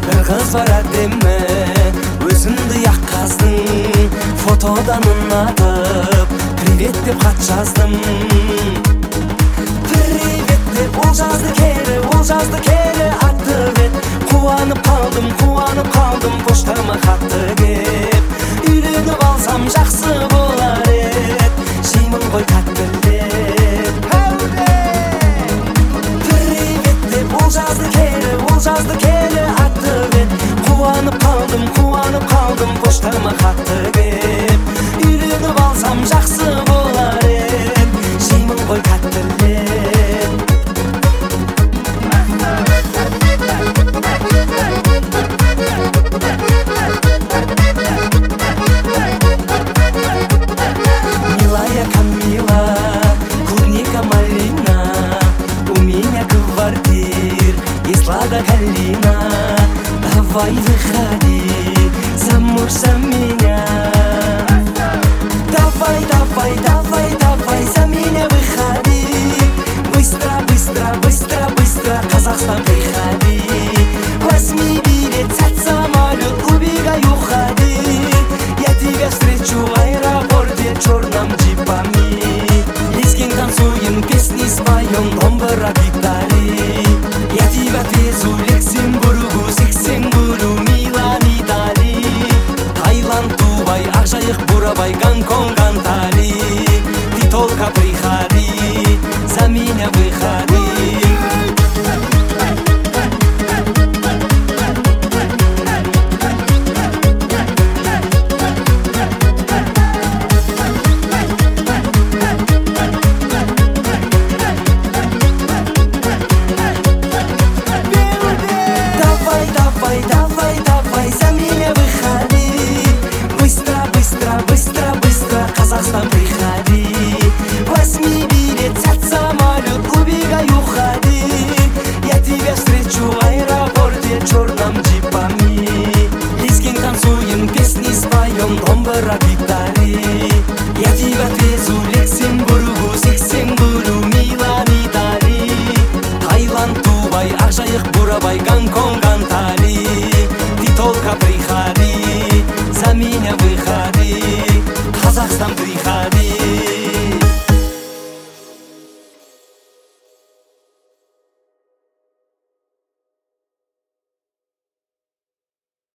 Bir kız var deme, özünді yakkazdың. Fotodan unatıp, привет деп хат жаздым. Привет деп ол жазды келе атты бет. Қуанып қалдым, поштама хатты кеп. Үйленіп алсам жақсы болар ед, жеймін ғой тәттілдеп. Привет деп ол жазды келе атты бет. Қуанып қалдым, поштама хатты кеп. Үйленіп алсам жақсы болар ед, жеймін ғой тәттілдеп. Милая Камила, клубника малина, у меня квартир и слада калина. Давай выходи замуж за меня. Давай за меня выходи. Быстро, Казахстан приходи. Возьми билет, сядь в самолет, убегай, уходи. Я тебя встречу в аэропорте черным джипами. Лезгин танцуем, песни споем, домбыра гитаре. Я тебя отвезу Люксембургу, Сиксенгуру, Милан, Итали. Таиланд, Дубай, Акжайык, Бурабай, Гонконг, Антали. Ты только приходи, за меня выходи. Давай за меня выходи. Быстро, Казахстан приходи. Возьми билет, сядь в самолет, убегай, уходи. Я тебя встречу в аэропорте черным джипами. Лезгин танцуем, песни споем, домбыра гитаре. Я тебя отвезу Люксембургу, Сиксенгуру, Милан, Итали. Таиланд, Дубай, Акжайык, Бурабай, Гонконг, Антали. Ты только приходи, за меня выходи. Казахстан приходи.